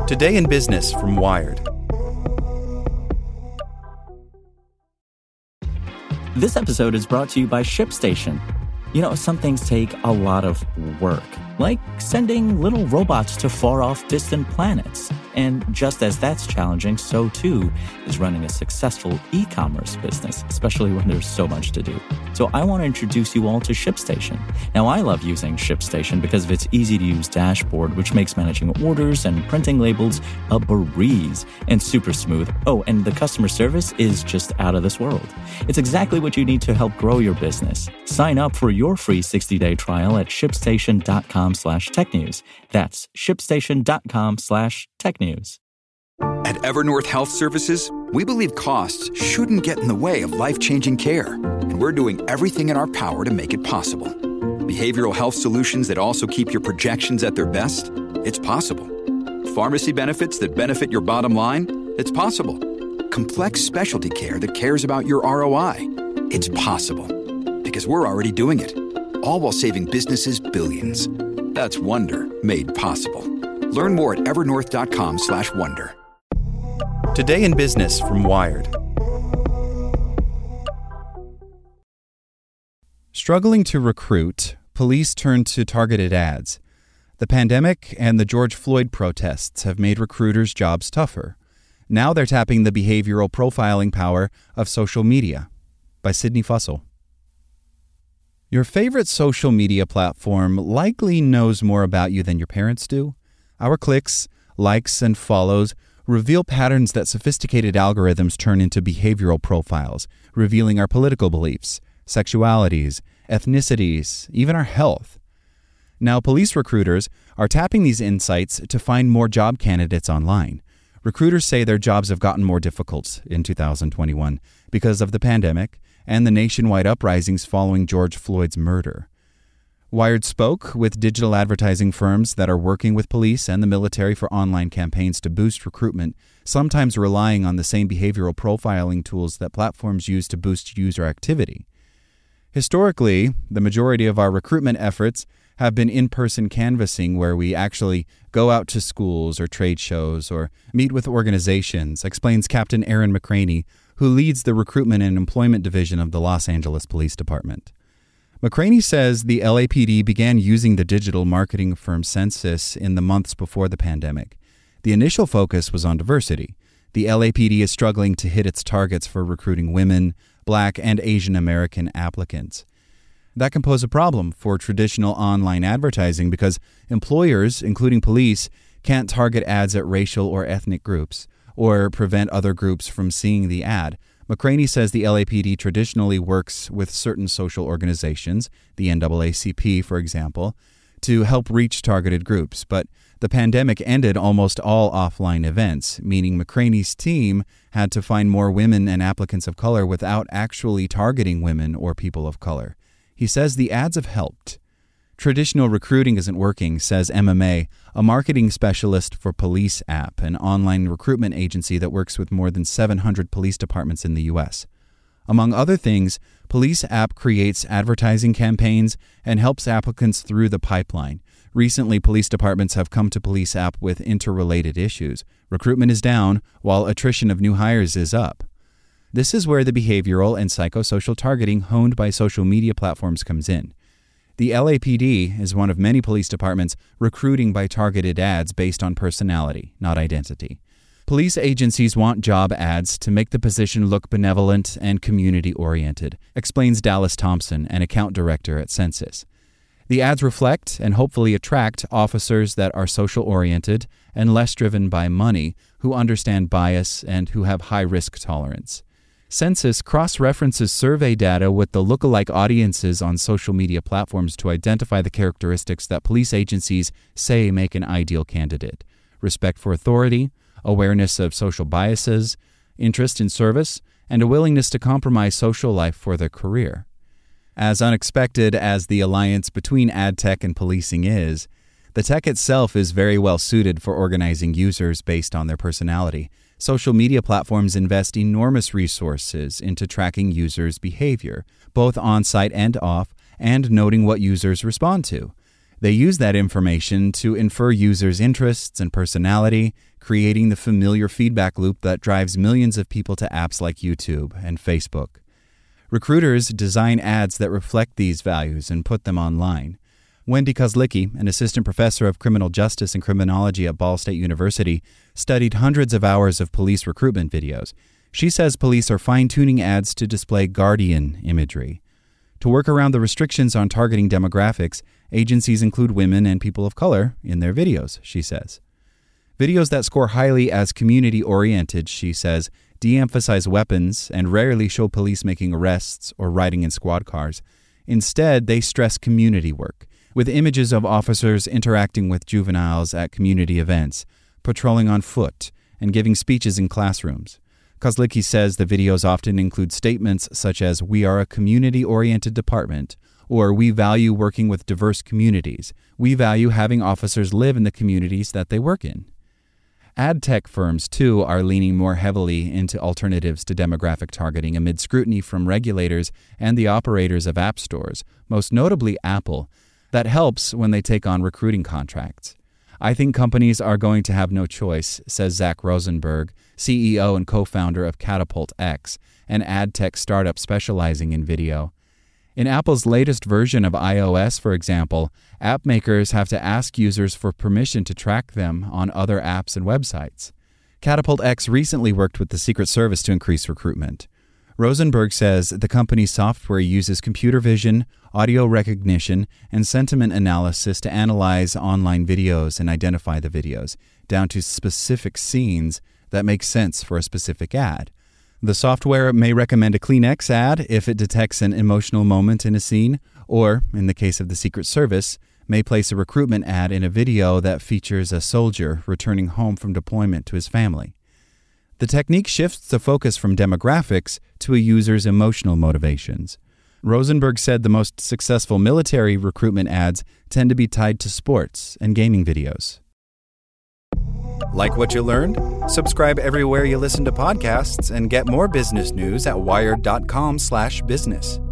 Today in Business from Wired. This episode is brought to you by ShipStation. You know, some things take a lot of work, like sending little robots to far-off distant planets. And just as that's challenging, so too is running a successful e-commerce business, especially when there's so much to do. So I want to introduce you all to ShipStation. Now, I love using ShipStation because of its easy-to-use dashboard, which makes managing orders and printing labels a breeze and super smooth. Oh, and the customer service is just out of this world. It's exactly what you need to help grow your business. Sign up for your free 60-day trial at shipstation.com/technews. That's shipstation.com/technews. At Evernorth Health Services, we believe costs shouldn't get in the way of life-changing care, and we're doing everything in our power to make it possible. Behavioral health solutions that also keep your projections at their best? It's possible. Pharmacy benefits that benefit your bottom line? It's possible. Complex specialty care that cares about your ROI? It's possible. Because we're already doing it. All while saving businesses billions. That's Wonder made possible. Learn more at evernorth.com/wonder. Today in Business from Wired. Struggling to recruit, police turned to targeted ads. The pandemic and the George Floyd protests have made recruiters' jobs tougher. Now they're tapping the behavioral profiling power of social media. By Sydney Fussell. Your favorite social media platform likely knows more about you than your parents do. Our clicks, likes, and follows reveal patterns that sophisticated algorithms turn into behavioral profiles, revealing our political beliefs, sexualities, ethnicities, even our health. Now, police recruiters are tapping these insights to find more job candidates online. Recruiters say their jobs have gotten more difficult in 2021 because of the pandemic and the nationwide uprisings following George Floyd's murder. Wired spoke with digital advertising firms that are working with police and the military for online campaigns to boost recruitment, sometimes relying on the same behavioral profiling tools that platforms use to boost user activity. Historically, the majority of our recruitment efforts have been in-person canvassing where we actually go out to schools or trade shows or meet with organizations, explains Captain Aaron McCraney, who leads the Recruitment and Employment Division of the Los Angeles Police Department. McCraney says the LAPD began using the digital marketing firm Census in the months before the pandemic. The initial focus was on diversity. The LAPD is struggling to hit its targets for recruiting women, Black, and Asian American applicants. That can pose a problem for traditional online advertising because employers, including police, can't target ads at racial or ethnic groups or prevent other groups from seeing the ad. McCraney says the LAPD traditionally works with certain social organizations, the NAACP, for example, to help reach targeted groups. But the pandemic ended almost all offline events, meaning McCraney's team had to find more women and applicants of color without actually targeting women or people of color. He says the ads have helped. Traditional recruiting isn't working, says MMA, a marketing specialist for Police App, an online recruitment agency that works with more than 700 police departments in the U.S. Among other things, Police App creates advertising campaigns and helps applicants through the pipeline. Recently, police departments have come to Police App with interrelated issues. Recruitment is down, while attrition of new hires is up. This is where the behavioral and psychosocial targeting honed by social media platforms comes in. The LAPD is one of many police departments recruiting by targeted ads based on personality, not identity. Police agencies want job ads to make the position look benevolent and community-oriented, explains Dallas Thompson, an account director at Census. The ads reflect and hopefully attract officers that are social-oriented and less driven by money, who understand bias and who have high risk tolerance. Census cross-references survey data with the lookalike audiences on social media platforms to identify the characteristics that police agencies say make an ideal candidate: respect for authority, awareness of social biases, interest in service, and a willingness to compromise social life for their career. As unexpected as the alliance between ad tech and policing is, the tech itself is very well suited for organizing users based on their personality. Social media platforms invest enormous resources into tracking users' behavior, both on-site and off, and noting what users respond to. They use that information to infer users' interests and personality, creating the familiar feedback loop that drives millions of people to apps like YouTube and Facebook. Recruiters design ads that reflect these values and put them online. Wendy Kozlicki, an assistant professor of criminal justice and criminology at Ball State University, studied hundreds of hours of police recruitment videos. She says police are fine-tuning ads to display guardian imagery. To work around the restrictions on targeting demographics, agencies include women and people of color in their videos, she says. Videos that score highly as community-oriented, she says, de-emphasize weapons and rarely show police making arrests or riding in squad cars. Instead, they stress community work, with images of officers interacting with juveniles at community events, patrolling on foot, and giving speeches in classrooms. Kozlicki says the videos often include statements such as, "We are a community-oriented department," or "We value working with diverse communities. We value having officers live in the communities that they work in." Ad tech firms, too, are leaning more heavily into alternatives to demographic targeting amid scrutiny from regulators and the operators of app stores, most notably Apple. That helps when they take on recruiting contracts. "I think companies are going to have no choice," says Zach Rosenberg, CEO and co-founder of Catapult X, an ad tech startup specializing in video. In Apple's latest version of iOS, for example, app makers have to ask users for permission to track them on other apps and websites. Catapult X recently worked with the Secret Service to increase recruitment. Rosenberg says the company's software uses computer vision, audio recognition, and sentiment analysis to analyze online videos and identify the videos, down to specific scenes that make sense for a specific ad. The software may recommend a Kleenex ad if it detects an emotional moment in a scene, or, in the case of the Secret Service, may place a recruitment ad in a video that features a soldier returning home from deployment to his family. The technique shifts the focus from demographics to a user's emotional motivations. Rosenberg said the most successful military recruitment ads tend to be tied to sports and gaming videos. Like what you learned? Subscribe everywhere you listen to podcasts and get more business news at wired.com/business.